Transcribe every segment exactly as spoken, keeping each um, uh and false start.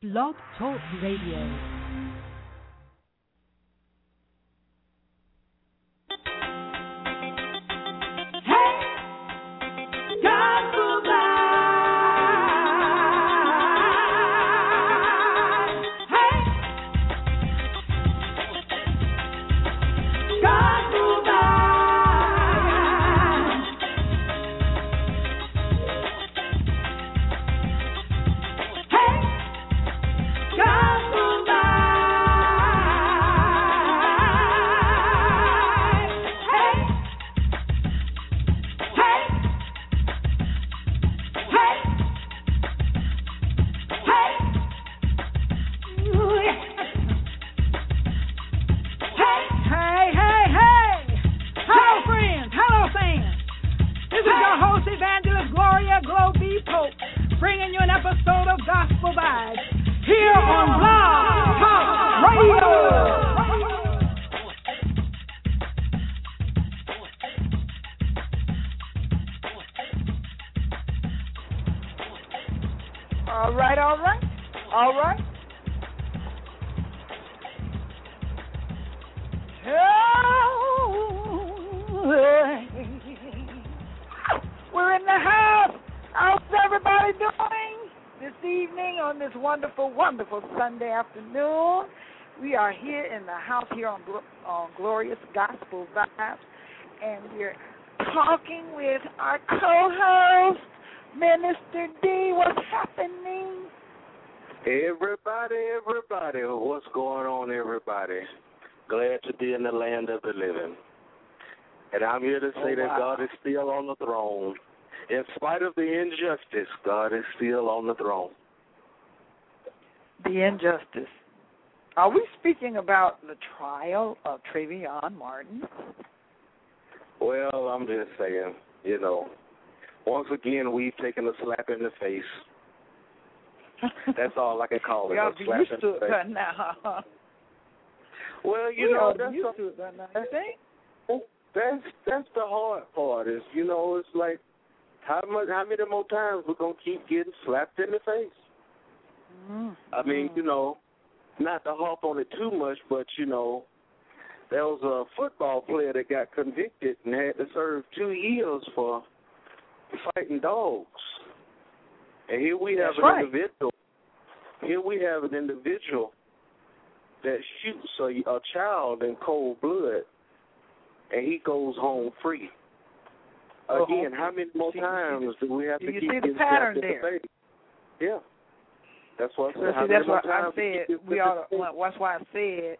Blog Talk Radio. Sunday afternoon. We are here in the house here on, on Glorious Gospel Vibes, and we're talking with our co-host, Minister D. What's happening? Everybody, everybody, what's going on, everybody? Glad to be in the land of the living. And I'm here to say oh, that wow. God is still on the throne. In spite of the injustice, God is still on the throne. The injustice. Are we speaking about the trial of Trayvon Martin? Well, I'm just saying, you know, once again, we've taken a slap in the face. That's all I can call it, a slap used in to the it face. by now. Well, you we know, are that's, used a, to it by now, you think? that's, that's the hard part is, you know, it's like, how much, how many more times we're going to keep getting slapped in the face? Mm-hmm. I mean, you know, not to harp on it too much, but, you know, there was a football player that got convicted and had to serve two years for fighting dogs. And here we have That's an right. individual, here we have an individual that shoots a, a child in cold blood, and he goes home free. Go Again, home. how many more see, times do we have do to you keep see the getting pattern slapped in there? the face? Yeah. That's what I said. Well, How see, many that's more what I times said. We ought to, well, that's why I said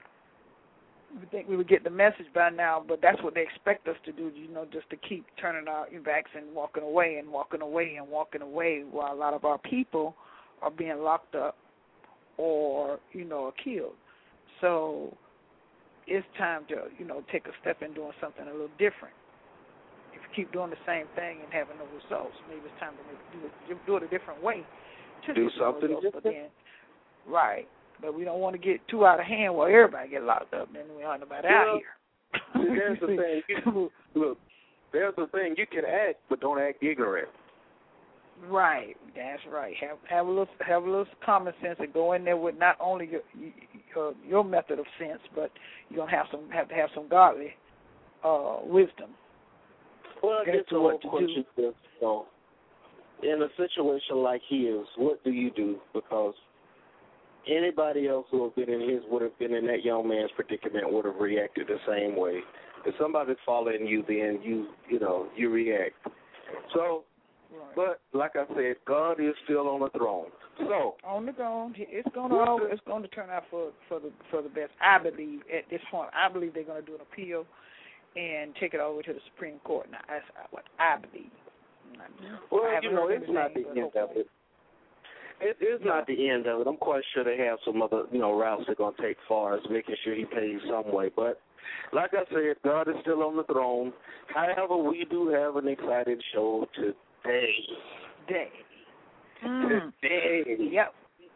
we think we would get the message by now, but that's what they expect us to do, you know, just to keep turning our backs and walking away and walking away and walking away while a lot of our people are being locked up or, you know, killed. So it's time to, you know, take a step in doing something a little different. If you keep doing the same thing and having no results, maybe it's time to make, do, it, do it a different way. To do get something results, different. but then, right. But we don't want to get too out of hand while everybody get locked up. Then we aren't nobody well, out here. There's the thing. You, look, there's the thing. You can act, but don't act ignorant. Right. That's right. Have have a little have a little common sense and go in there with not only your your, your method of sense, but you're gonna have some have to have some godly uh, wisdom. Well, I As guess to the what whole to question do. is, you know, in a situation like his, what do you do? Because anybody else who have been in his would have been in that young man's predicament would have reacted the same way. If somebody's following you, then you you know you react. So, Right. but like I said, God is still on the throne. So on the throne, it's gonna always, it's gonna turn out for for the for the best. I believe at this point, I believe they're gonna do an appeal and take it all the way to the Supreme Court. Now that's what I believe. Well, I you know, it's not the end of it. It is yeah. not the end of it. I'm quite sure they have some other, you know, routes they're going to take far as making sure he pays some way. But like I said, God is still on the throne. However, we do have an exciting show today. Day. Mm. Today. Yep.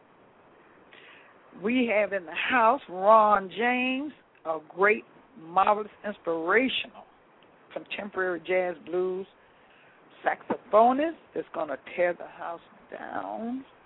We have in the house Ron James, a great, marvelous, inspirational contemporary jazz blues saxophonist that's going to tear the house down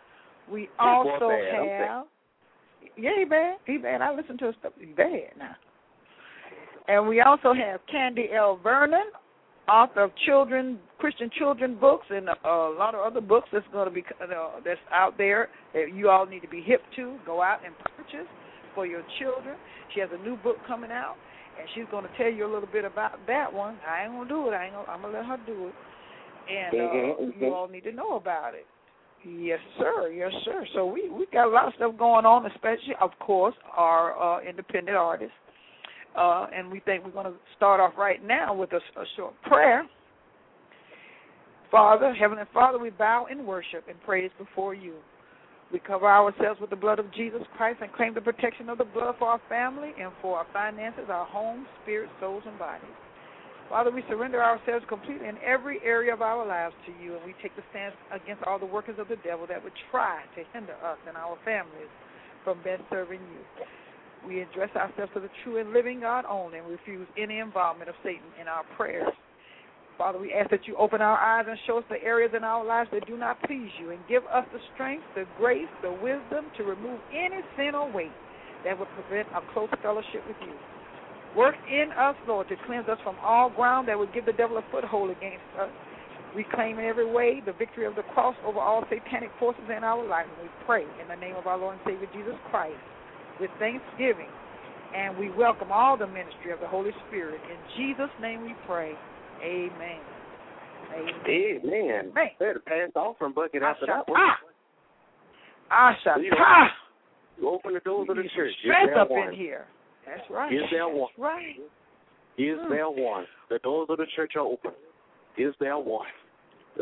We That also boy bad, I'm have, yeah, he bad. He bad. I listen to his stuff. He bad now. And we also have Candy L. Vernon, author of children, Christian children books, and a, a lot of other books that's going to be uh, that's out there that you all need to be hip to. Go out and purchase for your children. She has a new book coming out, and she's going to tell you a little bit about that one. I ain't gonna do it. I ain't gonna, I'm gonna let her do it, and uh, mm-hmm. you all need to know about it. Yes, sir. Yes, sir. So we we got a lot of stuff going on, especially, of course, our uh, independent artists. Uh, and we think we're going to start off right now with a, a short prayer. Father, Heavenly Father, we bow in worship and praise before you. We cover ourselves with the blood of Jesus Christ and claim the protection of the blood for our family and for our finances, our homes, spirits, souls, and bodies. Father, we surrender ourselves completely in every area of our lives to you, and we take the stance against all the workers of the devil that would try to hinder us and our families from best serving you. We address ourselves to the true and living God only and refuse any involvement of Satan in our prayers. Father, we ask that you open our eyes and show us the areas in our lives that do not please you, and give us the strength, the grace, the wisdom to remove any sin or weight that would prevent a close fellowship with you. Work in us, Lord, to cleanse us from all ground that would give the devil a foothold against us. We claim in every way the victory of the cross over all satanic forces in our life, and we pray in the name of our Lord and Savior Jesus Christ with thanksgiving, and we welcome all the ministry of the Holy Spirit. In Jesus' name we pray. Amen. Amen. Amen. Amen. Better pass the offering bucket after that one. Asha. You, Ah. you open the doors of the church. Strength up one. in here. That's right. Is there one? That's right. Is mm. there one? The doors of the church are open. Is there one? Uh,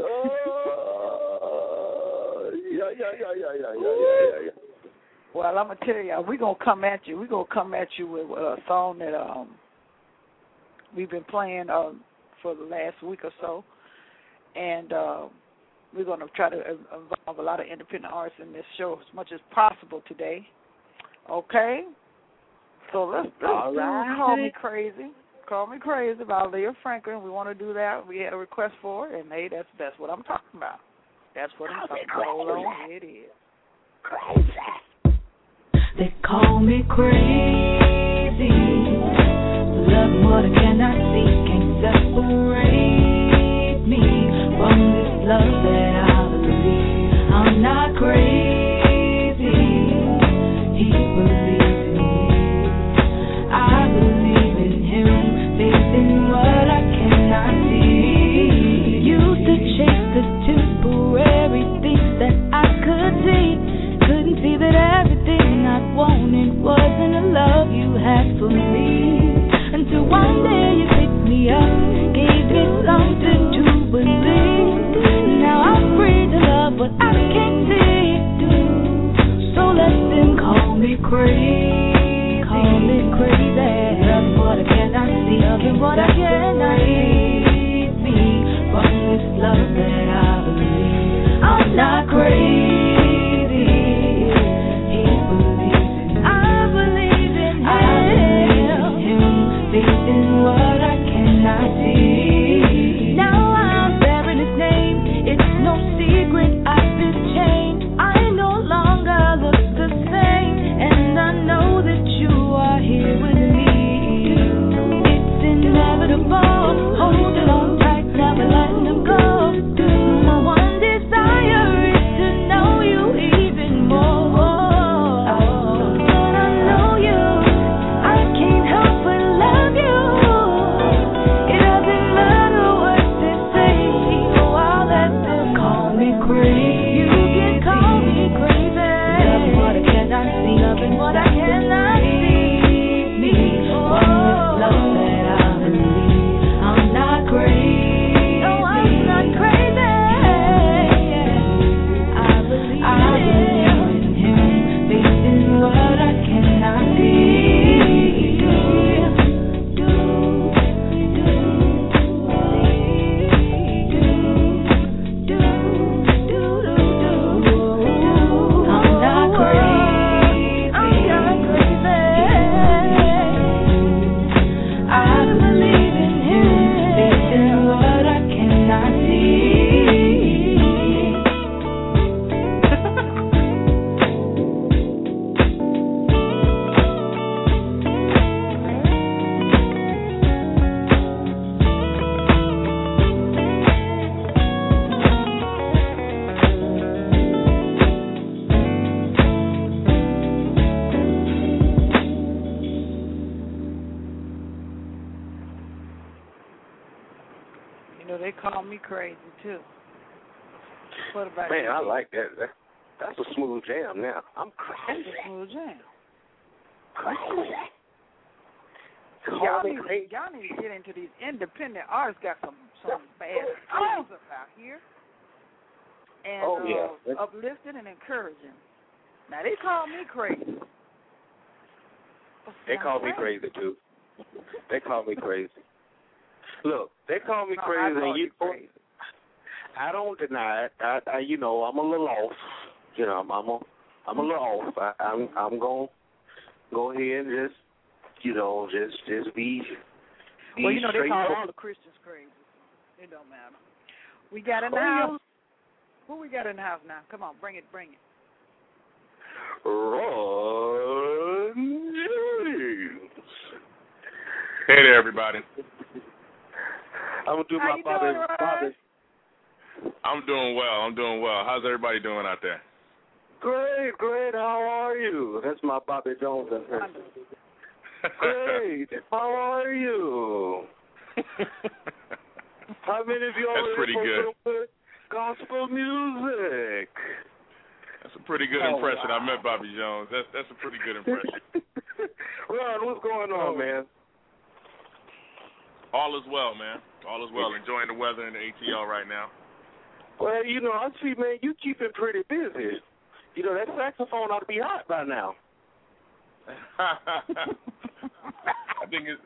yeah, yeah, yeah, yeah, yeah, yeah, yeah, yeah. Well, I'm gonna tell y'all, we're gonna come at you. We're gonna come at you with a song that um we've been playing um for the last week or so, and uh, we're gonna try to involve a lot of independent artists in this show as much as possible today. Okay. So let's, let's do right. Call Me Crazy. Call Me Crazy by Leah Franklin. We want to do that. We had a request for it, and hey, that's that's what I'm talking about. That's what I'm talking about. Hold on, here it is. Crazy. They call me crazy. Love what I cannot see, can't separate me from this love that I believe. I'm not crazy. He believes in me. I believe in him, faith in what I cannot see. Used to chase the temporary things that I could see. Couldn't see that everything I wanted wasn't the love you had for me. Until one day you picked me up, gave me something to believe. Now I'm free to love what I can't see. So let them call me crazy, call me crazy. Love what I cannot see, loving what I cannot see. Me from this love that I believe. I'm not crazy. He believes in me. I believe in him. me crazy too. What about Man, you? I like that. that. That's a smooth jam now. I'm crazy. That's a smooth jam. Crazy. Y'all need, to, y'all need to get into these independent artists. Got some some bad songs up out here, and oh, yeah. uh, uplifting and encouraging. Now they call me crazy. They call me crazy too. They call me crazy. Look, they call me no, crazy, call and you. crazy. I don't deny it. I, I, you know, I'm a little off. You know, I'm, I'm a, I'm a little off. I, I'm, I'm gonna go ahead and just, you know, just, just be. be well, you know, they call up. all the Christians crazy. It don't matter. We got in the oh, house. Who we got in the house now? Come on, bring it, bring it. Ron James. Hey there, everybody. I'm gonna do How my you Bobby. doing, Bobby. I'm doing well. I'm doing well. How's everybody doing out there? Great, great. How are you? That's my Bobby Jones impression. Great. How are you? How many of you That's already pretty good. good gospel music? That's a pretty good oh, impression. wow. I met Bobby Jones. That's that's a pretty good impression. Ron, what's going on, man? All is well, man. All is well. Enjoying the weather in the A T L right now. Well, you know, I see, man, you keep it pretty busy. You know, that saxophone ought to be hot by now. I think it's.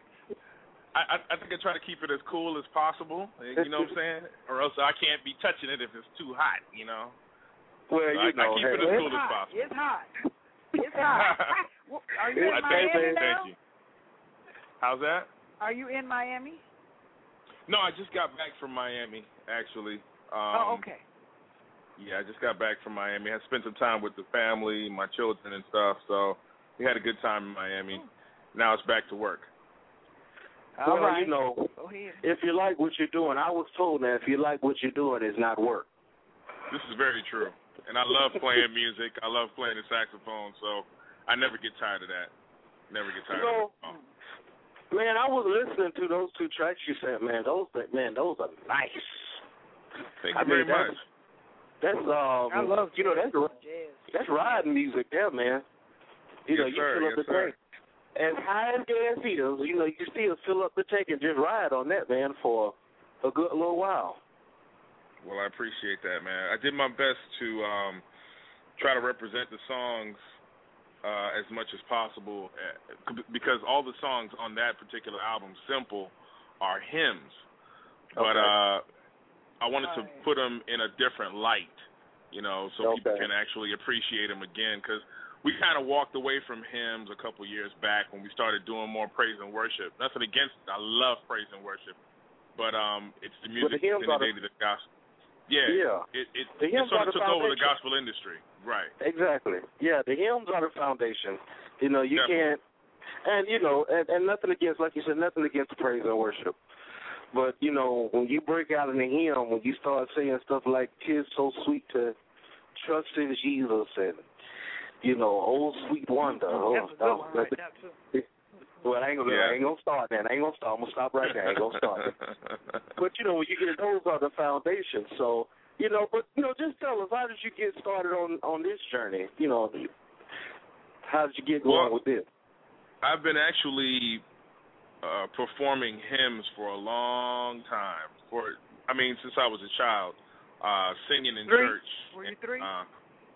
I, I think I try to keep it as cool as possible. You know what I'm saying? Or else I can't be touching it if it's too hot. You know. Well, so you I, know, I keep hey, it as cool hot. as possible. It's hot. It's hot. Are you in I Miami thank, now? thank you. How's that? Are you in Miami? No, I just got back from Miami, actually. Um, oh, okay. Yeah, I just got back from Miami. I spent some time with the family, my children and stuff, so we had a good time in Miami. Oh. Now it's back to work. Well, All right. you know, Go ahead. if you like what you're doing, I was told that if you like what you're doing, it's not work. This is very true. And I love playing music. I love playing the saxophone, so I never get tired of that. Never get tired you know, of it. Oh. Man, I was listening to those two tracks you sent, man. Those, man, those are nice. Thank I you very mean, much. That's, that's um, I love you know, that's jazz. that's riding music there, man. You yes, know, you sir. fill up yes, the sir. tank. As high as gas is, you know, you still fill up the tank and just ride on that, man, for a good little while. Well, I appreciate that, man. I did my best to um, try to represent the songs uh, as much as possible uh, because all the songs on that particular album, Simple, are hymns. Okay. But uh, I wanted to put them in a different light, you know, so okay. people can actually appreciate them again because we kind of walked away from hymns a couple years back when we started doing more praise and worship. Nothing against it. I love praise and worship. But um, it's the music well, the in the day to the gospel. Yeah, yeah. It, it, the it sort of the took over the gospel industry. Right. Exactly. Yeah, the hymns are the foundation. You know, you Definitely. can't, and, you know, and, and nothing against, like you said, nothing against praise and worship. But, you know, when you break out in the hymn, when you start saying stuff like, "'Tis so sweet to trust in Jesus," and, you know, "Oh, sweet wonder." Mm-hmm. Oh, that's a good one right now, too. Well, I ain't gonna, yeah. I ain't gonna start that. I ain't gonna start. I'm gonna stop right there. I ain't gonna start it. But you know, when you get those are the foundation. So you know, but you know, just tell us, how did you get started on on this journey? You know, how did you get going well, with this? I've been actually uh, performing hymns for a long time. For I mean, since I was a child, uh, singing in three? church. Were you three? Uh,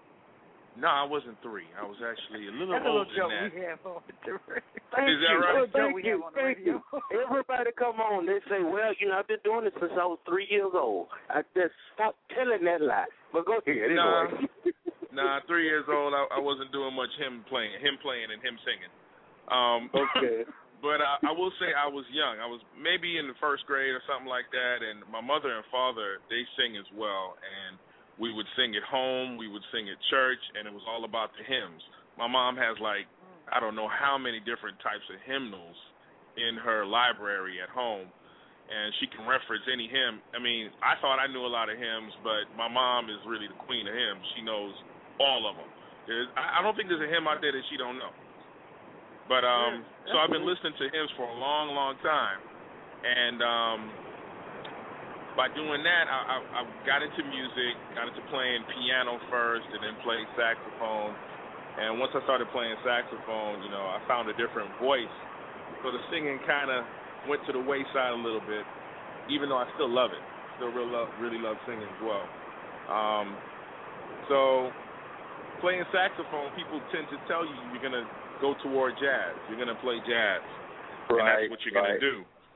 No, I wasn't three. I was actually a little That's older a little joke than that. we have on the radio. Thank Is that you. right? Well, thank we you. have on the Thank radio. you. Everybody come on. They say, well, you know, I've been doing this since I was three years old. I just stop telling that lie. But go ahead. Nah, anyway. nah, three years old, I, I wasn't doing much hymn playing, hymn playing and hymn singing. Um, okay. But I, I will say I was young. I was maybe in the first grade or something like that, and my mother and father, they sing as well, and we would sing at home, we would sing at church, and it was all about the hymns. My mom has, like, I don't know how many different types of hymnals in her library at home, and she can reference any hymn. I mean, I thought I knew a lot of hymns, but my mom is really the queen of hymns. She knows all of them. There's, I don't think there's a hymn out there that she don't know. But um, so I've been listening to hymns for a long, long time, and um, by doing that, I, I, I got into music, got into playing piano first, and then played saxophone. And once I started playing saxophone, you know, I found a different voice. So the singing kind of went to the wayside a little bit, even though I still love it. Still really love, really love singing as well. Um, so playing saxophone, people tend to tell you you're going to go toward jazz. You're going to play jazz. Right, and that's what you're right. going to do.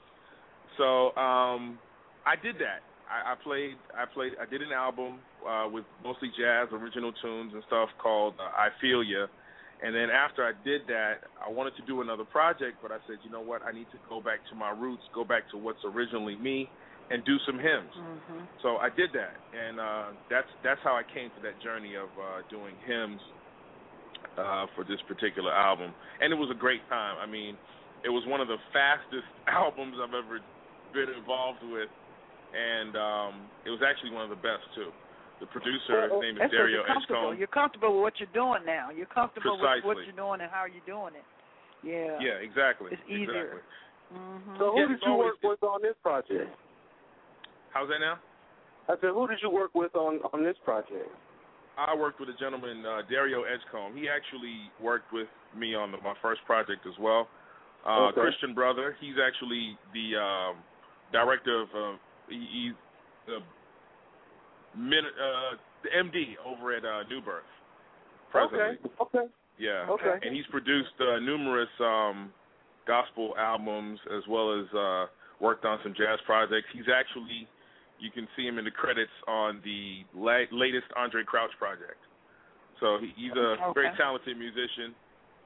So um, I did that. I, I played. I played. I did an album uh, with mostly jazz, original tunes and stuff called uh, "I Feel Ya." And then after I did that, I wanted to do another project, but I said, you know what? I need to go back to my roots, go back to what's originally me, and do some hymns. Mm-hmm. So I did that, and uh, that's that's how I came to that journey of uh, doing hymns uh, for this particular album. And it was a great time. I mean, it was one of the fastest albums I've ever been involved with, and um, it was actually one of the best, too. The producer, well, his name is that's Dario you're comfortable. Edgecombe. You're comfortable with what you're doing now. You're comfortable Precisely. with what you're doing and how you're doing it. Yeah. Yeah, exactly. It's easier. Exactly. Mm-hmm. So who Yeah, did it's you always- work with on this project? How's that now? I said, who did you work with on, on this project? I worked with a gentleman, uh, Dario Edgecombe. He actually worked with me on the, my first project as well. Uh, Okay. Christian brother. He's actually the um, director of uh, he, he's the min, uh, the M D over at uh, New Birth. Presently. Okay, okay. Yeah. Okay. And he's produced uh, numerous um, gospel albums as well as uh, worked on some jazz projects. He's actually, you can see him in the credits on the la- latest Andre Crouch project. So he, he's a Okay. very talented musician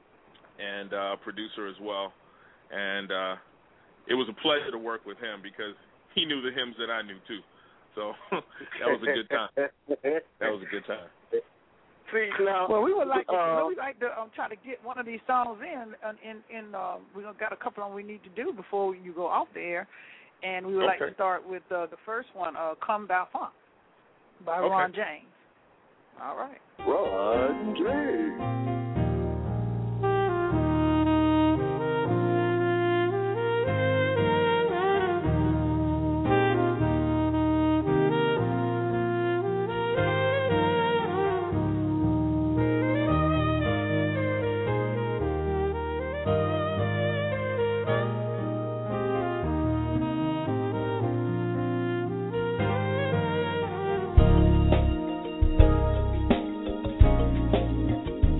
and uh, producer as well. And uh, it was a pleasure to work with him because he knew the hymns that I knew too. So that was a good time. That was a good time. See, now, Well, we would like to, uh, we would like to um, try to get one of these songs in, uh, in, in. Uh, we got a couple of them we need to do before you go off the air, and we would like Okay. to start with uh, the first one, uh, "Come Thou Funk" by Okay. Ron James. All right. Ron James. Come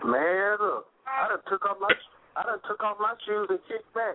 Man, look, I done took off my I done took off my shoes and kicked back.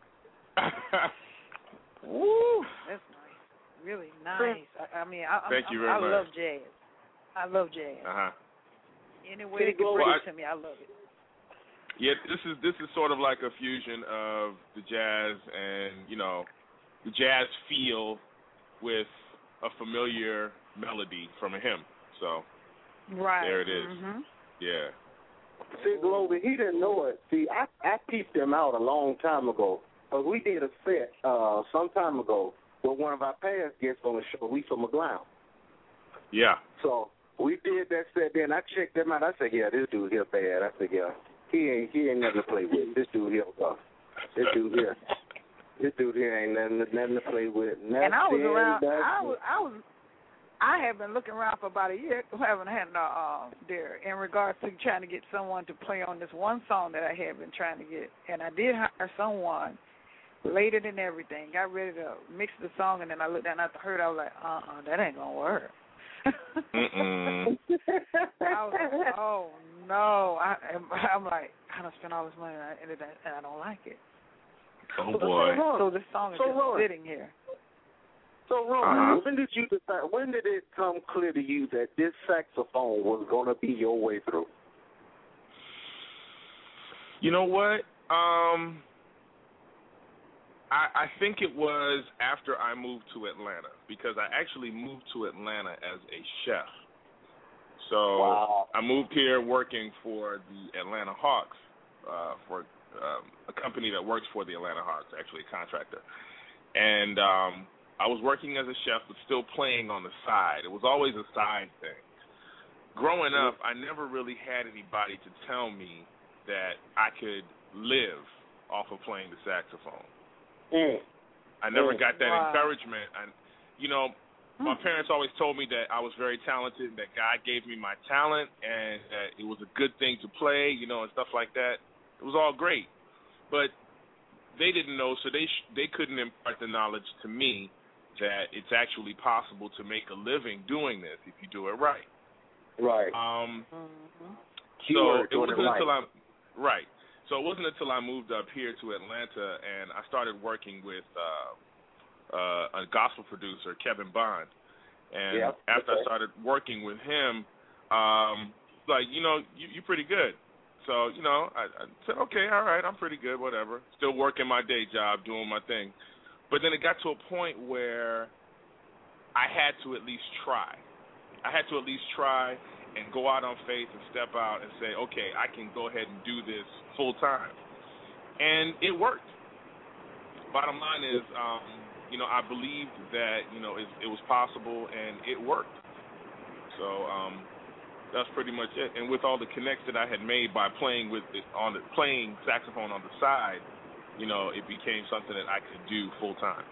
Woo, that's nice. Really nice. I, I mean, I, Thank I'm, you very I much. love jazz. I love jazz. Uh huh. Any way they can bring well, it to me, I love it. Yeah, this is this is sort of like a fusion of the jazz and, you know, the jazz feel with a familiar melody from a hymn. So right. there it is. Mm-hmm. Yeah. See, Glover, he didn't know it. See, I I peeped him out a long time ago. But we did a set uh, some time ago with one of our past guests on the show, Lisa McGlown. Yeah. So we did that set. Then I checked him out. I said, "Yeah, this dude here bad." I said, "Yeah, he ain't he ain't nothing to play with. This dude here, uh, this dude here, this dude here ain't nothing nothing to play with." Nothing, and I was around. nothing. I was I was. I have been looking around for about a year. I haven't had no uh, there in regards to trying to get someone to play on this one song that I have been trying to get, and I did hire someone. Played it and everything. Got ready to mix the song, and then I looked down at the heard. I was like, uh-uh, that ain't gonna work. Mm-mm. I was like, oh no. I, I'm like, I done spent all this money, and I, and I don't like it. Oh boy. So this song is so just Roy, sitting here. So Roman, uh-huh. when did you decide? When did it come clear to you that this saxophone was gonna be your way through? You know what? Um. I, I think it was after I moved to Atlanta, because I actually moved to Atlanta as a chef. So wow. I moved here working for the Atlanta Hawks, uh, for um, a company that works for the Atlanta Hawks, actually a contractor. And um, I was working as a chef, but still playing on the side. It was always a side thing. Growing up, I never really had anybody to tell me that I could live off of playing the saxophone. Mm. I never mm. got that wow. encouragement. And, you know, my parents always told me that I was very talented, that God gave me my talent, and that it was a good thing to play, you know, and stuff like that. It was all great. But they didn't know, so they sh- they couldn't impart the knowledge to me that it's actually possible to make a living doing this if you do it right. Right. Um. Mm-hmm. So it wasn't right. until I right. So it wasn't until I moved up here to Atlanta and I started working with uh, uh, a gospel producer, Kevin Bond. And yep. after okay. I started working with him, um, like, you know, you, you're pretty good. So, you know, I, I said, okay, all right, I'm pretty good, whatever. Still working my day job, doing my thing. But then it got to a point where I had to at least try. I had to at least try and go out on faith and step out and say, okay, I can go ahead and do this full time. And it worked. Bottom line is, um, you know, I believed that, you know, it, it was possible, and it worked. So um, that's pretty much it. And with all the connects that I had made by playing with it on the, playing saxophone on the side, you know, it became something that I could do full time.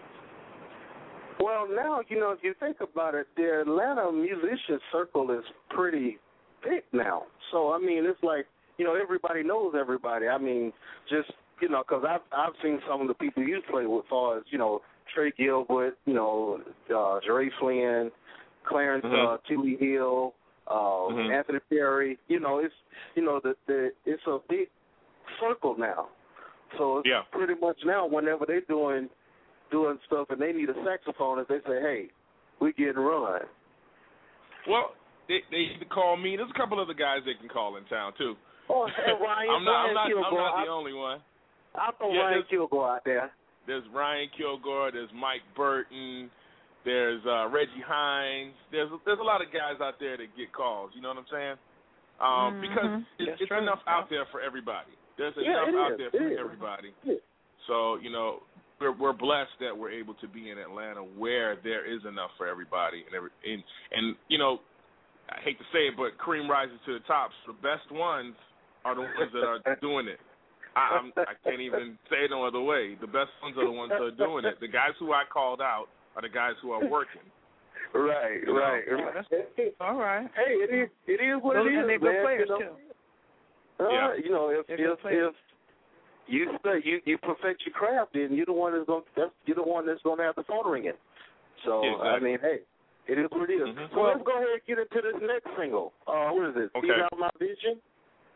Well, now, you know, if you think about it, the Atlanta musician circle is pretty big now. So, I mean, it's like, you know, everybody knows everybody. I mean, just, you know, because I've, I've seen some of the people you play with, as far as, you know, Trey Gilbert, you know, uh, Jerry Flynn, Clarence mm-hmm. uh, Tilly Hill, uh, mm-hmm. Anthony Perry. You know, it's, you know, the, the it's a big circle now. So it's yeah. pretty much now whenever they're doing doing stuff and they need a saxophonist, they say, hey, we getting run. Well, they they either call me. There's a couple other guys they can call in town too. Oh, and Ryan, I'm not, Ryan I'm not, Kilgore. I'm not the I, only one. I throw yeah, Ryan Kilgore out there. There's Ryan Kilgore. There's Mike Burton. There's uh, Reggie Hines. There's there's a lot of guys out there that get calls. You know what I'm saying? Um, mm-hmm. Because it's, it's enough out there for everybody. There's yeah, enough out is. there for it everybody. Yeah. So, you know, we're, we're blessed that we're able to be in Atlanta where there is enough for everybody. And, every, and, and you know, I hate to say it, but cream rises to the top. So the best ones are the ones that are doing it. I, I'm, I can't even say it no other way. The best ones are the ones that are doing it. The guys who I called out are the guys who are working. Right, you know? right, right. All right. Hey, it is, it is what Those, it is, and they're good man. players, you know? too. Uh, yeah. You know, if if, if you you you perfect your craft, then you're the one that's going that's you're the one that's going to have the phone ringing. So exactly. I mean, hey, it is what it is. Mm-hmm. So let's go ahead and get into this next single. Uh, what is it? Okay. See Out My Vision.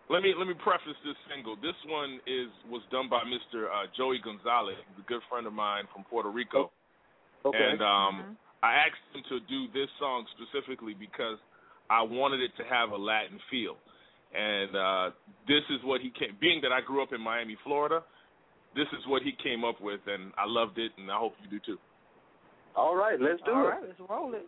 let me let me preface this single. This one is was done by Mister Uh, Joey Gonzalez, a good friend of mine from Puerto Rico. Okay. And um, mm-hmm. I asked him to do this song specifically because I wanted it to have a Latin feel. And uh, this is what he came, being that I grew up in Miami, Florida, this is what he came up with, and I loved it, and I hope you do too. All right, let's do All it. right, let's roll it.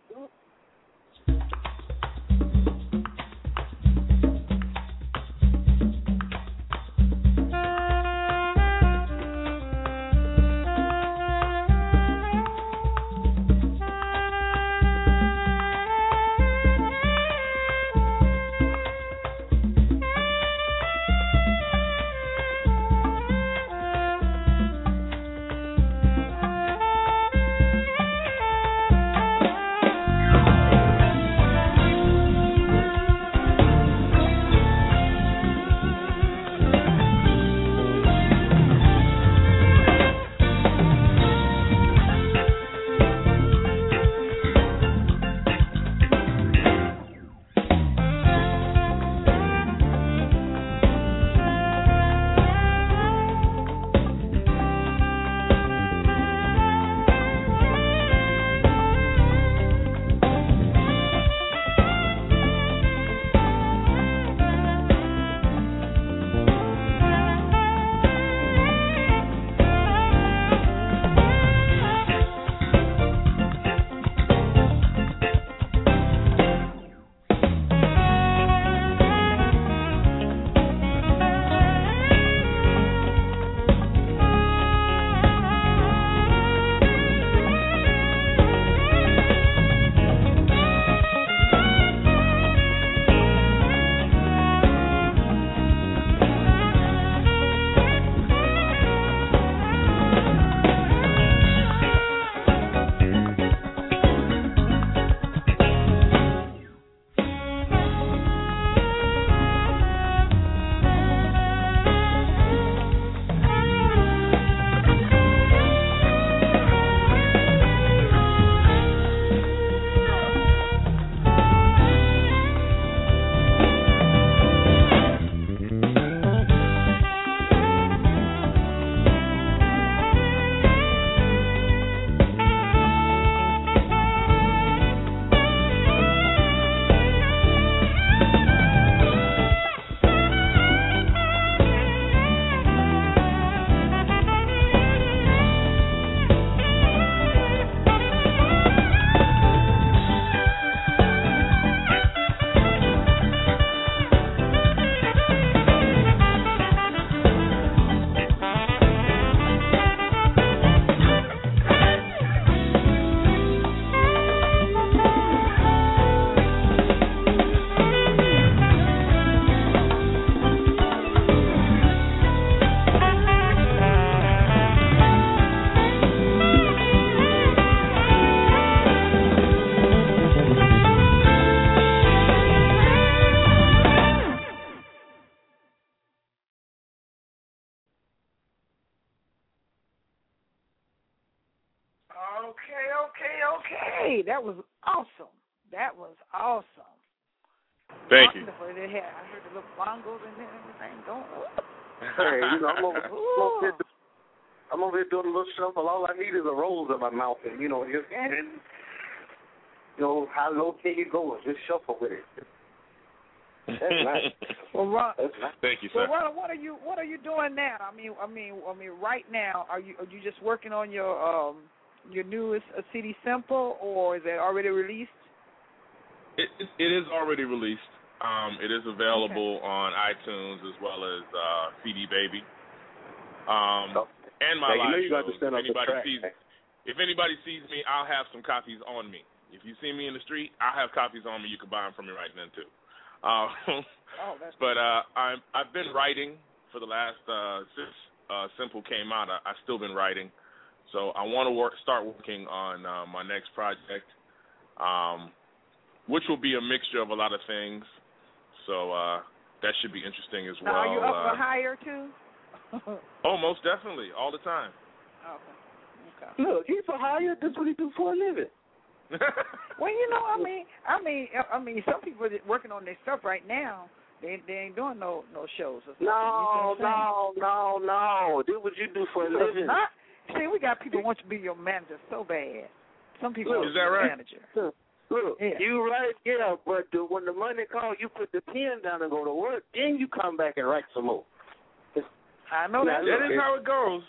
Okay, okay, okay. That was awesome. That was awesome. Thank you. Wonderful. They had, I heard the little bongos and everything going. Hey, you know, I'm over, I'm, over here, I'm over here doing a little shuffle. All I need is a rose in my mouth, and you know, just and, you know, how low can you go? Just shuffle with it. That's nice. Well, Ron, That's nice. Thank you, sir. well, Ron, what are you what are you doing now? I mean, I mean, I mean, right now, are you are you just working on your um your newest uh, C D Simple, or is it already released? It, it, it is already released. Um, it is available okay. on iTunes as well as uh, C D Baby. Um, oh. and my yeah, you live know you got shows. to stand If up the anybody track. sees, if anybody sees me, I'll have some copies on me. If you see me in the street, I'll have copies on me. You can buy them from me right then too. Uh, oh, that's but uh, I'm I've been writing for the last uh, since uh, Simple came out. I, I've still been writing, so I want to work start working on uh, my next project, um, which will be a mixture of a lot of things. So uh, that should be interesting as well. Now, are you up uh, for hire too? oh, most definitely, all the time. Okay. Okay. Look, he's for hire. That's what he do for a living. Well, you know, I mean, I mean, I mean, some people are working on their stuff right now. They they ain't doing no no shows or something. No, you know no, no, no. Do what you do for a living. Not, see, we got people who want to be your manager so bad. Some people Look, want is to be that your right? manager. Look, look Yeah. you right, yeah, but the, when the money calls, you put the pen down and go to work, then you come back and write some more. I know Now, that's That right. is how it goes.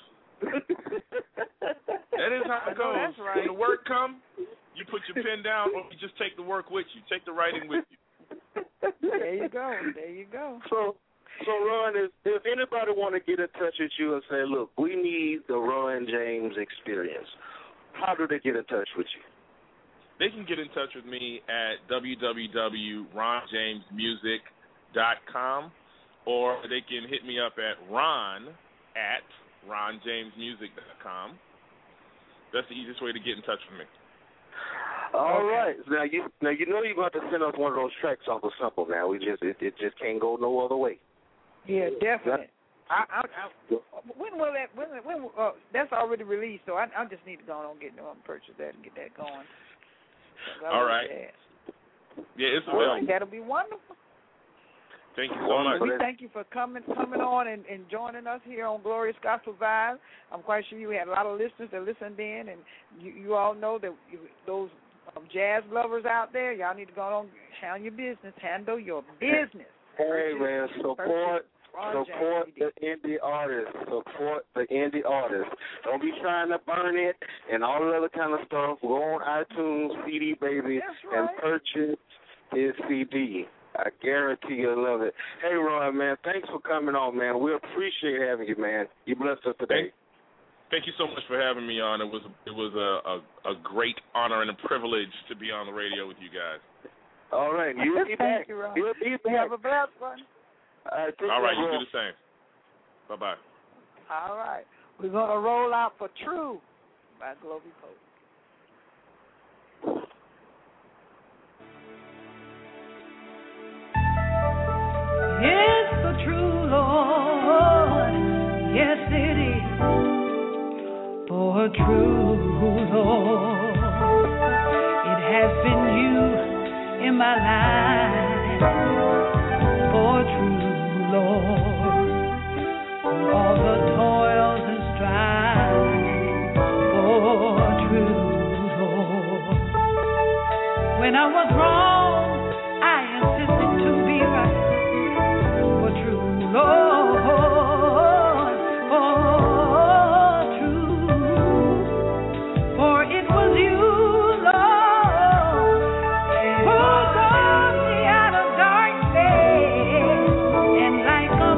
That is how I it know goes. that's right. When the work come, you put your pen down, or you just take the work with you. Take the writing with you. There you go. There you go. So, so Ron, if, if anybody want to get in touch with you and say, look, we need the Ron James experience, how do they get in touch with you? They can get in touch with me at w w w dot ron james music dot com, or they can hit me up at ron at ron james music dot com. That's the easiest way to get in touch with me. All Okay. right. Now you now you know you're going to send us one of those tracks off of Simple. Now we just it, it just can't go no other way. Yeah, definitely. I, I, I, when will that? When? When? Uh, that's already released, so I, I just need to go on and get um, purchase that and get that going. All right. Yeah, it's All right, available. that'll be wonderful. Thank you so much. We thank you for coming coming on and, and joining us here on Glorious Gospel Vibes. I'm quite sure you had a lot of listeners that listened in, and you, you all know that you, those um, jazz lovers out there, y'all need to go on handle your business. Handle your business. Hey man, support support the indie artists. Support the indie artists. Don't be trying to burn it and all the other kind of stuff. Go on iTunes, C D Baby, That's right. and purchase his C D. I guarantee you'll love it. Hey, Ron, man, thanks for coming on, man. We appreciate having you, man. You blessed us today. Thank you so much for having me on. It was it was a, a, a great honor and a privilege to be on the radio with you guys. All right, you'll be back. Thank you, Ron. You'll be You back. have a blessed one. All right, take All right, care, you bro. do the same. Bye-bye. All right. We're going to roll out for True by Globee Pope. It's the true Lord, yes it is, for true Lord. It has been you in my life, for true Lord. For all the toils and strife, for true Lord. When I was wrong, I insisted to be right. Lord, oh, true, for it was you, Lord, who brought me out of darkness, and like a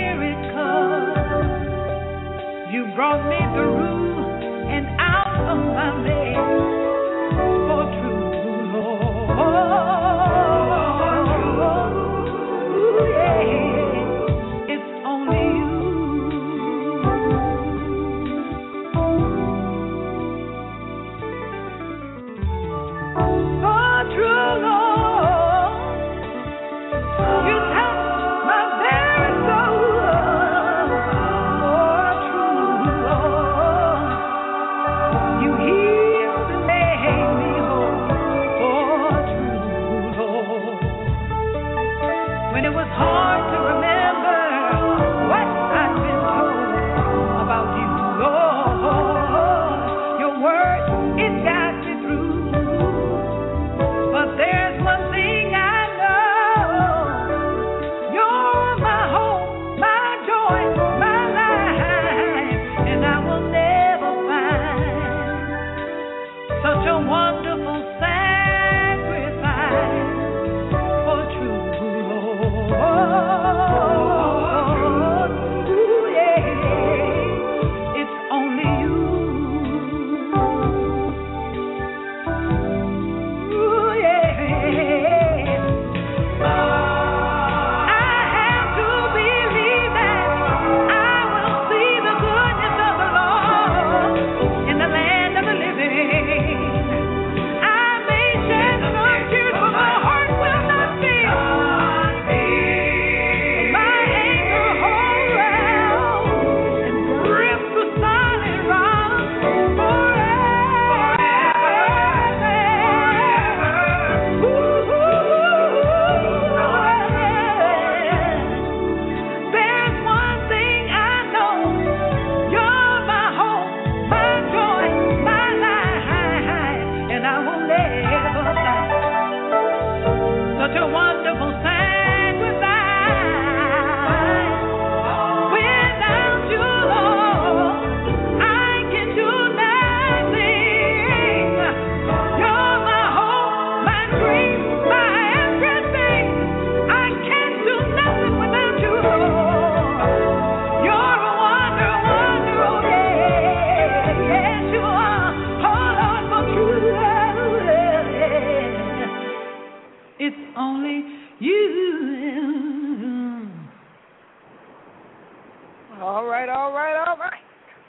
miracle, you brought me through and out of my bed, for true, Lord, yeah. You healed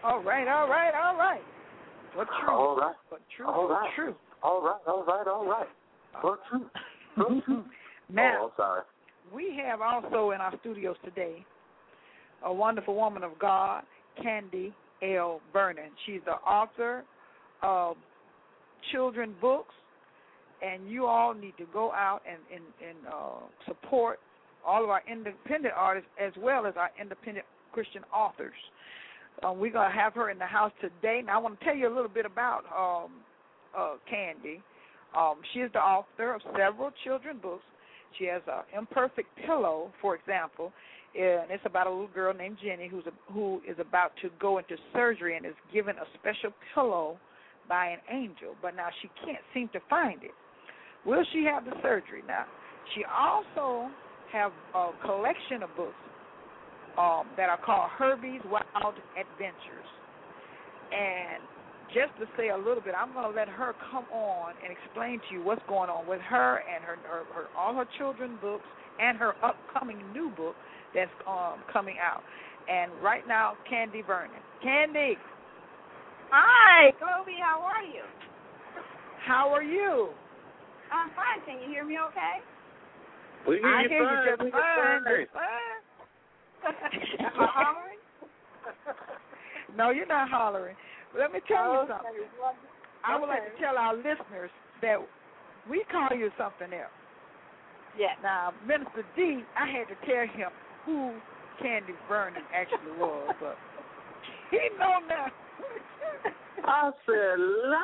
All right, all right, all right. But true. All right. But true. All right. True. All right, all right, all right. But true. But true. Now, oh, I'm sorry. We have also in our studios today a wonderful woman of God, Candy L. Vernon. She's the author of children books, and you all need to go out and, and, and uh, support all of our independent artists as well as our independent Christian authors. Um, we're going to have her in the house today. Now, I want to tell you a little bit about um, uh, Candy. Um, she is the author of several children books. She has an Imperfect Pillow, for example, and it's about a little girl named Jenny who's a, who is about to go into surgery and is given a special pillow by an angel, but now she can't seem to find it. Will she have the surgery? Now, she also have a collection of books um, that are called Herbie's Wild Adventures. And just to say a little bit, I'm going to let her come on and explain to you what's going on with her and her, her, her all her children's books and her upcoming new book that's um, coming out. And right now, Candy Vernon. Candy. Hi, Chloe. How are you? How are you? I'm fine. Can you hear me okay? We hear I you hear fine. you just we fine. fine. Just fine. Am I hollering? No, you're not hollering. Let me tell you Okay. something. I would like to tell our listeners that we call you something else. Yes. Now, Minister D, I had to tell him who Candy Vernon actually was, but he know now. I said,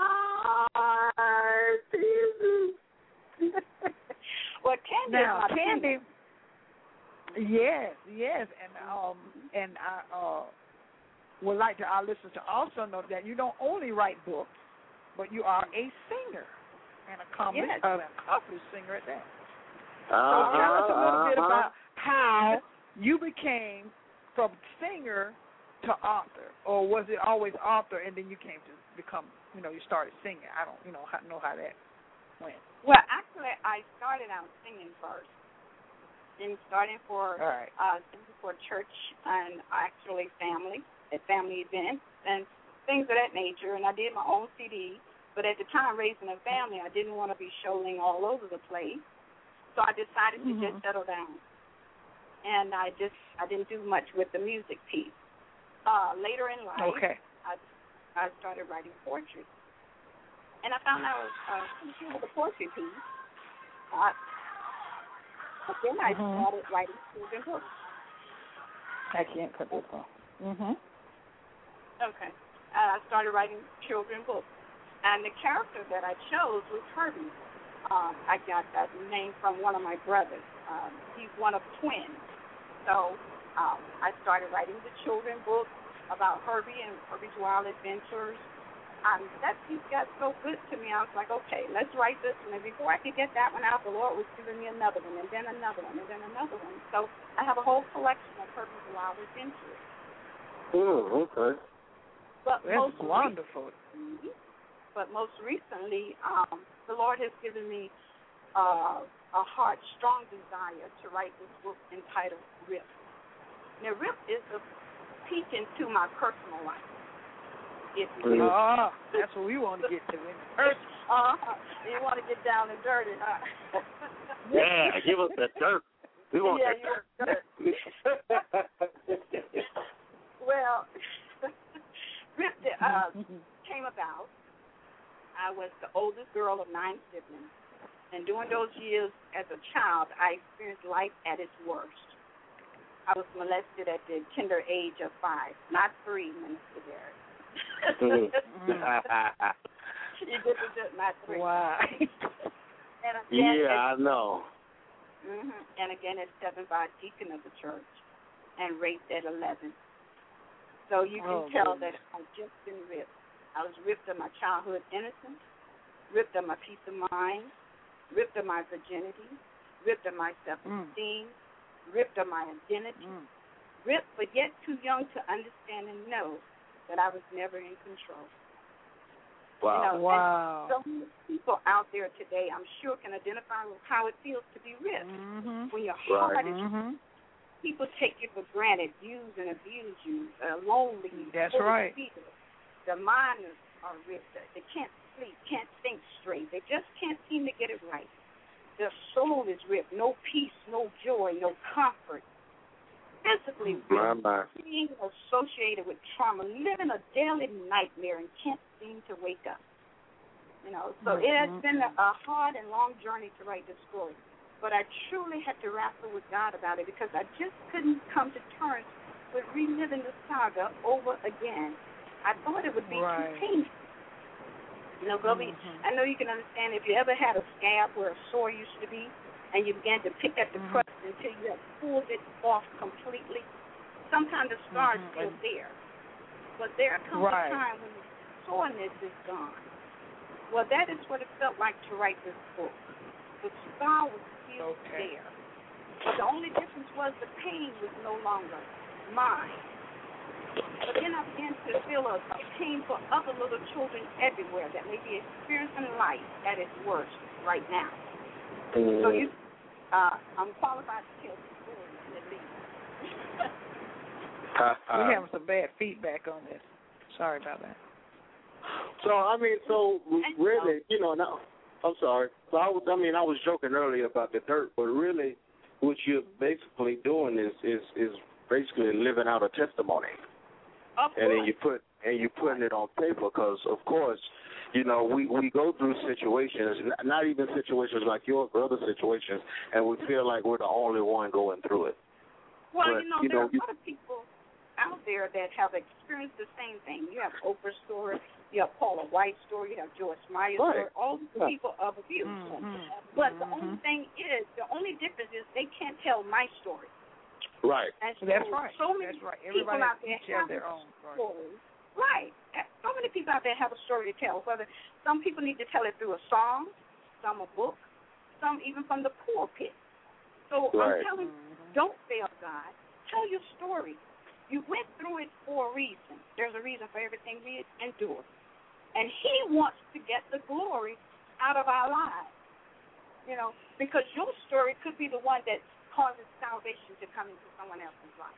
Lord, Well, Candy now, is my Candy, yes, yes, and um, and I uh, would like to our listeners to also know that you don't only write books, but you are a singer and a comedy, Yes. uh, accomplished singer at that. So uh-huh, tell us a little bit uh-huh. about how you became from singer to author, or was it always author and then you came to become, you know, you started singing? I don't, you know, how, know how that went. Well, actually, I started out singing first. And starting for All right. uh, singing for church and actually family, at family events and things of that nature. And I did my own C D. But at the time, raising a family, I didn't want to be showing all over the place. So I decided to Mm-hmm. just settle down. And I just, I didn't do much with the music piece. Uh, later in life, Okay. I, I started writing poetry. And I found out uh, with the poetry piece. Uh, but then I Mhm. started writing children's books. I can't cut this off. Mhm. Okay. Uh, I started writing children's books. And the character that I chose was Herbie. Um, I got that name from one of my brothers. Um, he's one of twins. So um, I started writing the children's book about Herbie and Herbie's Wild Adventures. Um, that piece got so good to me, I was like, okay, let's write this one. And before I could get that one out, the Lord was giving me another one, and then another one, and then another one. So I have a whole collection of Herbie's Wild Adventures. Oh, okay. But That's most wonderful. Recently, but most recently, um, the Lord has given me uh, a heart, strong desire to write this book entitled Rip. Now, Rip is a peek into my personal life. If you will. Oh, that's what we want to get to. Uh, you want to get down and dirty, huh? Yeah, give us that dirt. We want yeah, that you dirt. Well, Rip uh, came about. I was the oldest girl of nine siblings. And during those years as a child, I experienced life at its worst. I was molested at the tender age of five, not three, Minister Derek. Mm. You did it, not three. Wow. And again, Yeah, I know. Mm-hmm. And again, at seven by a deacon of the church, and raped at eleven. So you can Oh, tell goodness. that I've just been ripped. I was ripped of my childhood innocence, ripped of my peace of mind, ripped of my virginity, ripped of my self-esteem, mm. ripped of my identity, mm. ripped but yet too young to understand and know that I was never in control. Wow. You know, wow. So many people out there today, I'm sure, can identify with how it feels to be ripped. Mm-hmm. When your heart right. is mm-hmm. people take you for granted, use and abuse you, uh, lonely. That's right. People. The mind is are ripped. They can't sleep, can't think straight. They just can't seem to get it right. Their soul is ripped. No peace, no joy, no comfort. Physically ripped, being associated with trauma, living a daily nightmare and can't seem to wake up. You know, so mm-hmm. it has been a, a hard and long journey to write this story. But I truly had to wrestle with God about it because I just couldn't come to terms with reliving the saga over again. I thought it would be right. too painful. You know, Globee, mm-hmm. I know you can understand if you ever had a scab where a sore used to be and you began to pick at the mm-hmm. crust until you have pulled it off completely. Sometimes the scar is mm-hmm. still there. But there comes right. a time when the soreness is gone. Well, that is what it felt like to write this book. The scar was still okay. there. But the only difference was the pain was no longer mine. But then I began to feel a, a pain for other little children everywhere that may be experiencing life at its worst right now. Mm-hmm. So you, uh, I'm qualified to tell the story at least. We're having some bad feedback on this. Sorry about that. So, I mean, so really, you know, now, I'm sorry. So, I, was, I mean, I was joking earlier about the dirt, but really what you're basically doing is, is, is basically living out a testimony. And then you put and you putting it on paper because, of course, you know we, we go through situations, not even situations like yours, but other situations, and we feel like we're the only one going through it. Well, but, you know, you there know, are a lot of people out there that have experienced the same thing. You have Oprah's story, you have Paula White's story, you have Joyce Meyer's right. story. All these yeah. people of abuse. Mm-hmm. But mm-hmm. the only thing is, the only difference is they can't tell my story. Right. And so, That's right. So many That's right. people Everybody out there have their own story. Right. So many people out there have a story to tell. Whether some people need to tell it through a song, some a book, some even from the pulpit. So right. I'm telling you, mm-hmm. don't fail God. Tell your story. You went through it for a reason. There's a reason for everything we endure. And He wants to get the glory out of our lives. You know, because your story could be the one that causes salvation to come into someone else's life.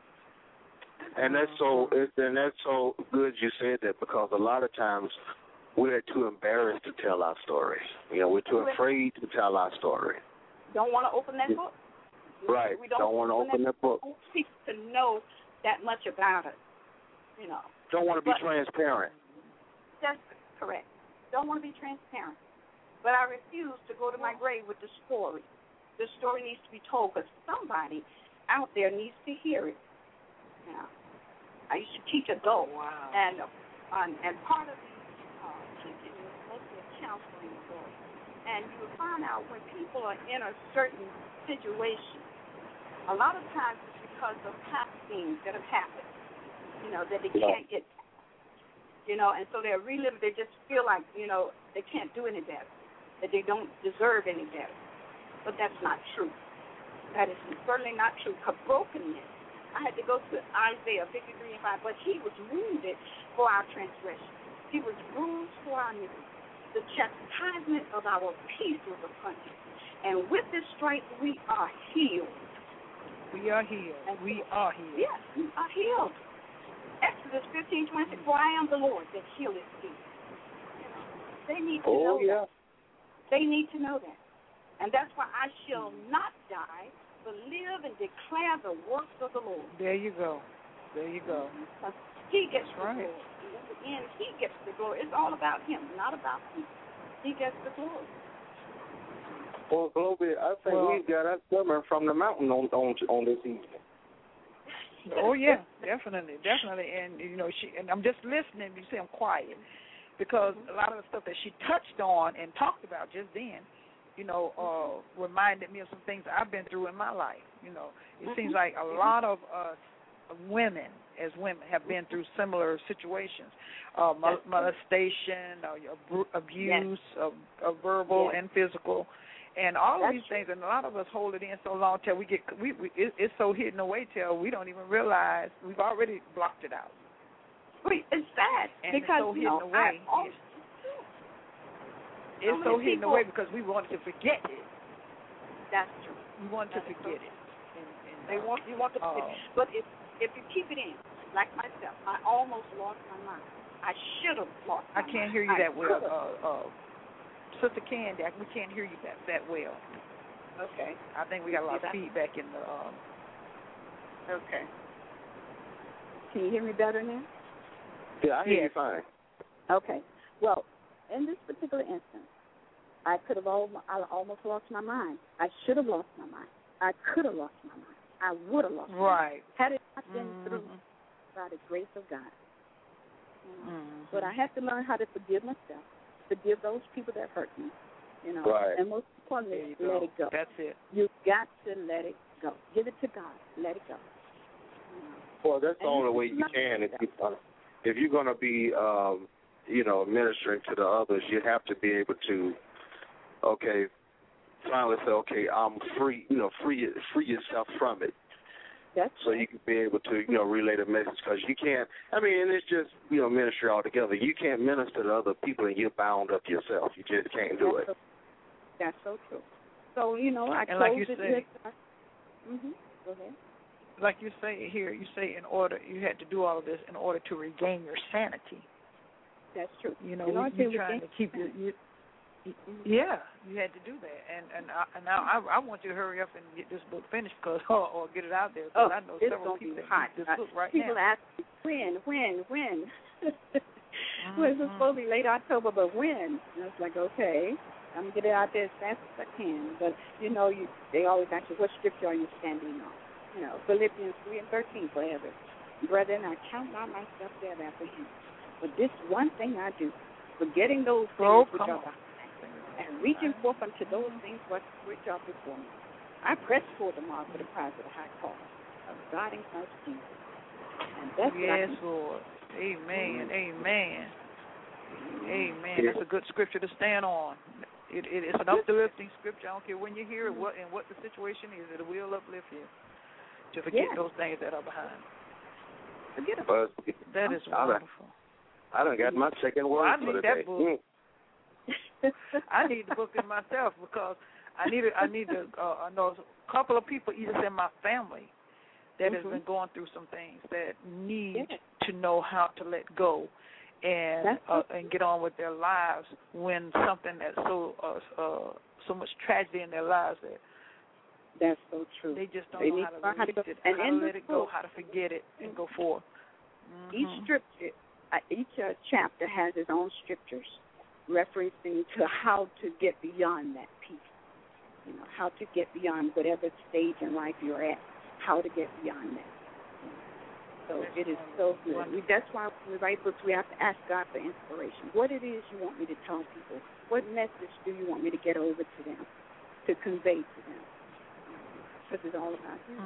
And that's so and that's so good you said that because a lot of times we're too embarrassed to tell our story. You know, we're too afraid to tell our story. Don't want to open that book. Right. We don't, don't want to open that book. We don't want people to know that much about it. You know. Don't want to be but, transparent. That's correct. Don't want to be transparent. But I refuse to go to my grave with the story. The story needs to be told because somebody out there needs to hear it. Yeah. I used to teach adults, wow. and um, and part of the uh, teaching was mostly a counseling story. And you will find out when people are in a certain situation, a lot of times it's because of past things that have happened, you know, that they can't get, you know, and so they're reliving. They just feel like, you know, they can't do any better, that they don't deserve any better. But that's not true. That is certainly not true. Because brokenness, I had to go to Isaiah fifty-three and five, but He was wounded for our transgression. He was bruised for our iniquity. The chastisement of our peace was upon Him. And with His stripes we are healed. We are healed. And we are healed. Yes, we are healed. Exodus fifteen twenty-six, for I am the Lord that healeth thee. You know, they need to oh, know yeah. that. They need to know that. And that's why I shall not die, but live and declare the works of the Lord. There you go. There you go. Because He gets that's the right. glory. In the end, He gets the glory. It's all about Him, not about me. He gets the glory. Well, Globee, I think well, we've got our sermon from the mountain on on, on this evening. Oh yeah, definitely, definitely. And you know, she and I'm just listening. You say I'm quiet because a lot of the stuff that she touched on and talked about just then, you know, uh, reminded me of some things I've been through in my life. You know, it mm-hmm. seems like a lot of us women, as women, have been through similar situations, uh, mol- molestation, uh, abuse, yes. uh, uh, verbal yes. and physical, and all That's of these things. And a lot of us hold it in so long till we get, we, we it, it's so hidden away till we don't even realize we've already blocked it out. Wait, it's sad and because it's so you hidden know, away. I, oh, It's so hidden people, away because we wanted to forget it. That's true. We wanted that to forget it. And, and They want you want to, Oh. but if if you keep it in, like myself, I almost lost my mind. I should have lost. I my can't mind. hear you I that well, could've. uh, uh, Sister Candy. We can't hear you that that well. Okay. I think we got a lot See of that? feedback in the. Um, Okay. Can you hear me better now? Yeah, I hear Yes. you fine. Okay. Well, in this particular instance, I could have almost, I almost lost my mind. I should have lost my mind. I could have lost my mind. I would have lost my mind. right. Had it not been Mhm. through by the grace of God. You know? Mhm. But I had to learn how to forgive myself, forgive those people that hurt me, you know, Right. and most There importantly, you let go. it go. That's it. You got to let it go. Give it to God. Let it go. You know? Well, that's the And only it's way you not- can. If you uh, if you're going to be, um, you know, ministering to the others, you have to be able to, okay, finally say, okay, I'm free. You know, free free yourself from it, That's so right. you can be able to, you know, relay the message. Because you can't. I mean, and it's just, you know, ministry altogether. You can't minister to other people and you're bound up yourself. You just can't do That's it. so, that's so true. So, you know, I And closed like you it say- with, mm-hmm. Go ahead. Like you say here, you say in order you had to do all of this in order to regain your sanity. That's true. You know, In you, order you're to trying to regain keep your. You, Mhm. yeah, you had to do that, and and, I, and now I, I want you to hurry up and get this book finished, cause or, or get it out there. Cause Oh, I know it's several gonna people be that hot. need this Uh, book right People now. ask me when, when, when. Mm-hmm. Well, it's supposed to be late October, but when? And I was like, okay, I'm gonna get it out there as fast as I can. But you know, you they always ask you, what scripture are you standing on? You know, Philippians three and thirteen forever. Brethren, I count not myself dead after him. But this one thing I do, forgetting those things Oh, which come are on. behind, and reaching forth unto those things which are before me. I press toward the mark for the prize of the high call of God in Christ Jesus. And that's what I Yes, can- Lord. Amen. Amen. Amen. That's a good scripture to stand on. It, it, it's an uplifting scripture. I don't care when you hear it, what and what the situation is. It will uplift you to forget Yeah. those things that are behind. Forget about But That is I done, wonderful. I done got my second word Well, I for need the that day. book. Mm. I need the book in myself because I need I need to uh, I know a couple of people either in my family that Mhm. has been going through some things that need Yeah. to know how to let go and That's uh, and get on with their lives when something that's so uh, uh, so much tragedy in their lives that That's so true. they just don't They know need how to to learn how to release go- it, and how in to let this it go, book- how to forget it and go forward. Mhm. Each scripture, uh, each uh, chapter has its own scriptures referencing to how to get beyond that peace. You know, how to get beyond whatever stage in life you're at, how to get beyond that. So it is so good. We, that's why when we write books, we have to ask God for inspiration. What it is you want me to tell people? What message do you want me to get over to them, to convey to them? Because it's all about Him.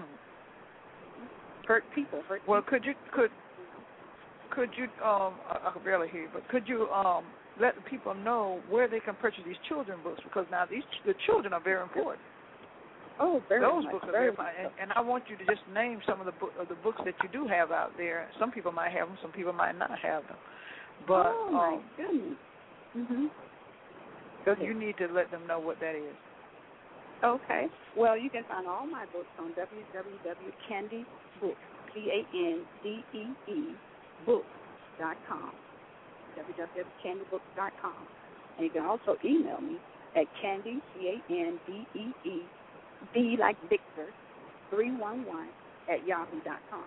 Mm. Hurt people, hurt Well, people. could you could could you um I, I could barely hear you, but could you um let the people know where they can purchase these children books, because now these the children are very important. Oh, very Those much, books are very very much. important, and, and I want you to just name some of the book, of the books that you do have out there. Some people might have them, some people might not have them, but oh my um, goodness. Mhm. Go ahead. you need to let them know what that is. Okay. Well, you can find all my books on w w w dot candy books, C A N D E E, books dot com, w w w dot candy books dot com. And you can also email me at candy, C A N D E E, D like Victor, three one one at yahoo dot com.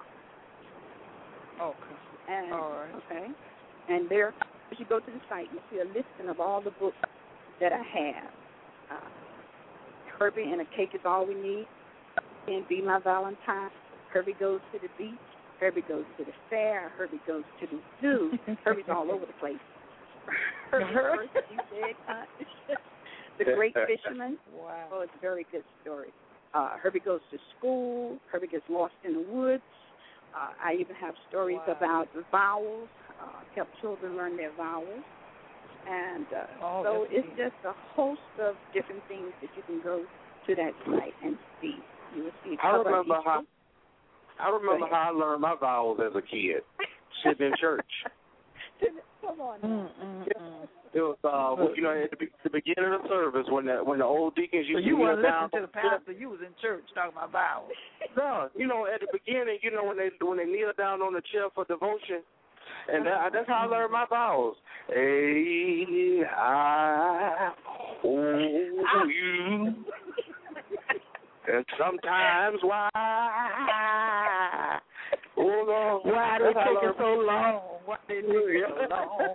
Okay. And, All right. Okay. And there, as you go to the site, you see a listing of all the books that I have. Uh, Herbie and a Cake is All We Need, and Be My Valentine. Herbie Goes to the Beach. Herbie Goes to the Fair. Herbie Goes to the Zoo. Herbie's all over the place. Herbie's First Egg Hunt. The Great Fisherman. Wow. Oh, it's a very good story. Uh, Herbie Goes to School. Herbie Gets Lost in the Woods. Uh, I even have stories Wow. about vowels, uh, help children learn their vowels. And uh, Oh, so that's it's neat. just a host of different things that you can go to that site and see. You will see a I cover of remember each how book. I remember Go how I learned my vowels as a kid, sitting in church. Come on now. Mm, mm, mm. It was, uh, well, you know, at the, be- the beginning of the service when the when the old deacons So used you to weren't kneel down. listening to the pastor. You was in church talking about vows. No, you know, at the beginning, you know, when they when they kneel down on the chair for devotion, and that, that's how I learned my vows. Hey, I hold you, and sometimes why? Oh Lord, why they take it so long? Why they take it so long?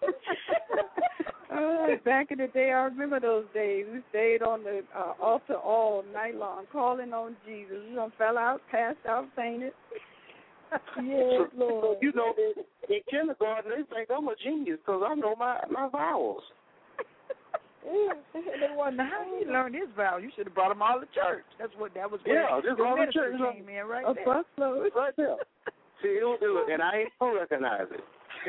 Uh, back in the day, I remember those days. We stayed on the uh, altar all night long, calling on Jesus. We done fell out, passed out, fainted. Yes, so, Lord. So, you know, in kindergarten, they think I'm a genius because I know my, my vowels. Yeah, they wonder how he learned his vow. You should have brought them all to church. That's what that was. Yeah, just all the church came in right a there. busload. Right there. See, he'll do it, and I ain't gonna recognize it.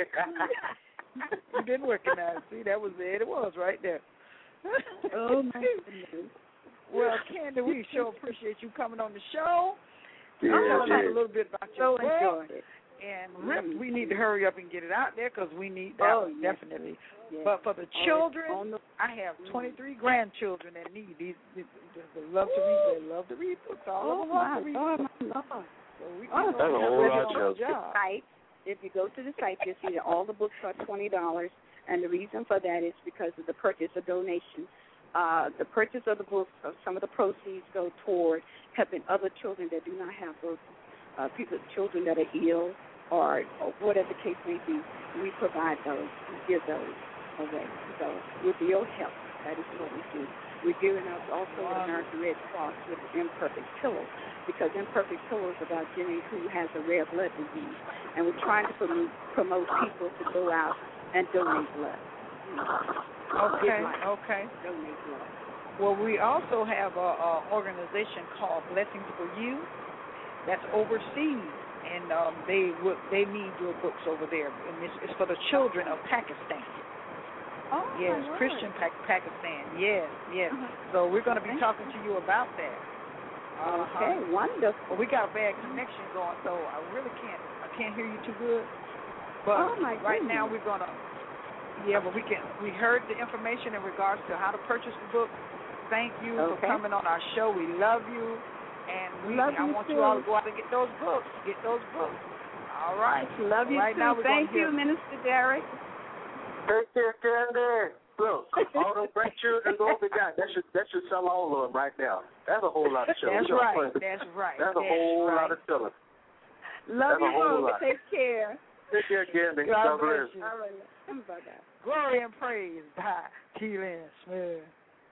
You didn't recognize it. See, that was it. It was right there. Oh my goodness. Well, Candy, we sure appreciate you coming on the show. Yeah, I'm going to talk yeah. a little bit about So your book. enjoyed it. And Rip, we need to hurry up and get it out there because we need that Oh, one, yes. definitely. Yes. But for the children, On the, I have twenty-three grandchildren that need these. these they love to read. They love to read books. All oh of them love my to read God, books. my Lord. So we Oh, can that's a whole lot of the children. job. Site. If you go to the site, you'll see that all the books are twenty dollars, and the reason for that is because of the purchase of donation. Uh, the purchase of the books, uh, some of the proceeds go toward helping other children that do not have books, uh, people, children that are ill, or, or whatever the case may be. We provide those, we give those away. So with your help, that is what we do. We're giving up also the American Red Cross with Imperfect Pillow, because Imperfect Pillow is about Jenny who has a rare blood disease, and we're trying to promote, promote people to go out and donate blood. You know, Okay, life, okay. donate blood. Well, we also have a, a organization called Blessings for You that's overseas, and um, they would they need your books over there, and it's, it's for the children of Pakistan. Oh, Yes, my Lord. Christian pa- Pakistan. Yes, yes. Uh-huh. So we're going to be talking to you about that. Uh-huh. Okay, wonderful. Well, we got a bad connection going, so I really can't I can't hear you too good. But Oh, my right goodness. now we're gonna yeah, but we can we heard the information in regards to how to purchase the book. Thank you for Okay. coming on our show. We love you, and we Love I you want too. you all to go out and get those books. Get those books. All right. Love you right too. Now we're Thank gonna you, hear- Minister Derek. Take care, Candy. Look, all them grandchildren go up and down. That should that should sell all of them right now. That's a whole lot of children. That's We don't right. play. That's right. That's a That's whole right. lot of children. Love That's a you whole both. lot. Take care. Take care, Candy. God God bless bless. you. All right. Bye-bye. Glory and praise by T. Lynn Smith.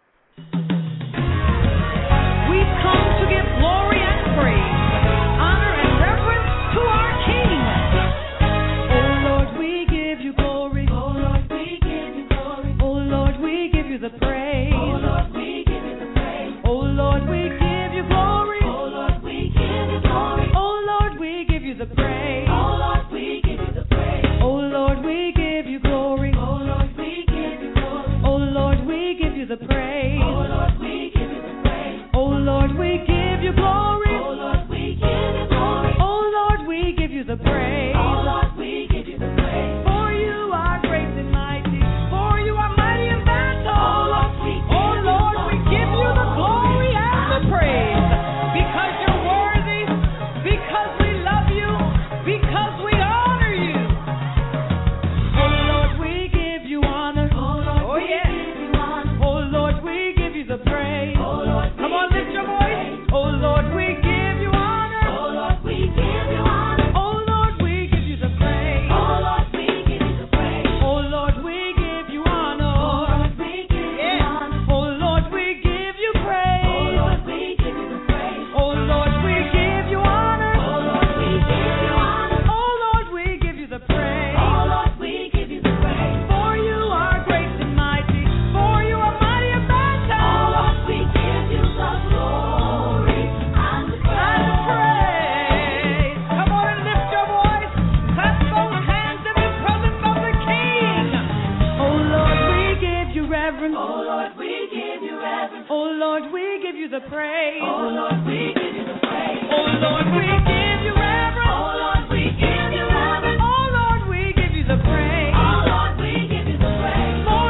We've come to give glory and praise, honor and reverence to our King. Oh Lord, we give you glory. Oh Lord, we give you glory. Oh Lord, we give you the praise. Oh Lord, we give you the praise. Oh Lord, we give you glory. Oh Lord, we give you glory. Oh Lord, we give you the praise. Oh Lord, we give you the praise. Oh Lord, we give you glory. Oh Lord, we give you glory. Oh Lord, we give you the praise. Oh Lord, we give you the praise. Oh Lord, we give you glory. Oh Lord, we give you glory. Oh Lord, we give you the praise. Oh Lord, we give you the praise. For you are great and mighty. For you are mighty in battle. Oh Lord, we give, oh, Lord, we give you the glory and the praise. Because you're worthy. Because we love you. Because we honor you. Oh Lord, we give you honor. Oh, Lord, oh yes. Oh Lord, we give you the praise. Oh Lord, come on, lift your voice. Oh Lord, we give you honor. Oh Lord, we give you honor. Oh Lord, we give you the praise. Oh Lord, we give you the praise. Oh Lord, we give you honor. Oh Lord, we give you honor. Oh Lord, we give you praise. Oh Lord, we give you the praise. Oh Lord, we give you honor. Oh Lord, we give you honor. Oh Lord, we give you the praise. Oh Lord, we give you the praise. For you are great and mighty. For you are mighty in battle. Oh Lord, we give you the glory and the praise. Come on and lift your voice. Clap those hands in the presence of the King. Oh Lord, we give you reverence. Oh Lord, we give you reverence. Oh Lord, we give you the praise. Oh Lord, we give you the praise. Oh Lord, we give you reverence. Oh Lord, we give you reverence. Oh Lord, we give you the praise. Oh Lord, we give you the praise. For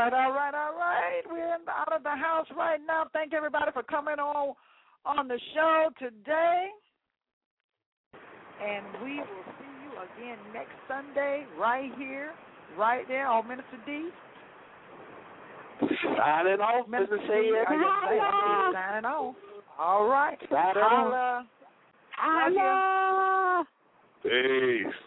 right, all right, all right. We're in the, out of the house right now. Thank everybody for coming on on the show today. And we will see you again next Sunday right here, right there on Minister D. Signing off, Minister C. Signing off. All right. Signing off. Holla. Holla. Peace.